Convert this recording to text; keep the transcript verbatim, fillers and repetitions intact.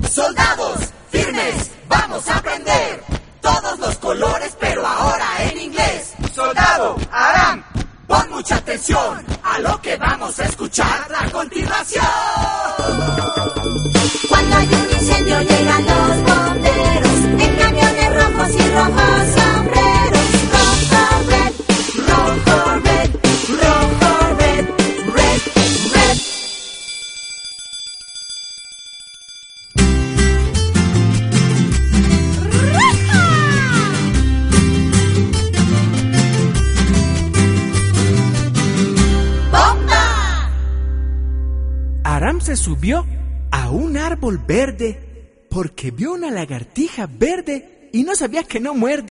Soldados, firmes, vamos a aprender todos los colores, pero ahora en inglés. Soldado, Aram, pon mucha atención a lo que vamos a escuchar a continuación. Cuando hay un incendio llegan los bomberos en camiones rojos y rojos sombreros. Rojo, red, rojo, red, rojo, red, red, red. ¡Bomba! Aram se subió a un árbol verde porque vio una lagartija verde y no sabía que no muerde.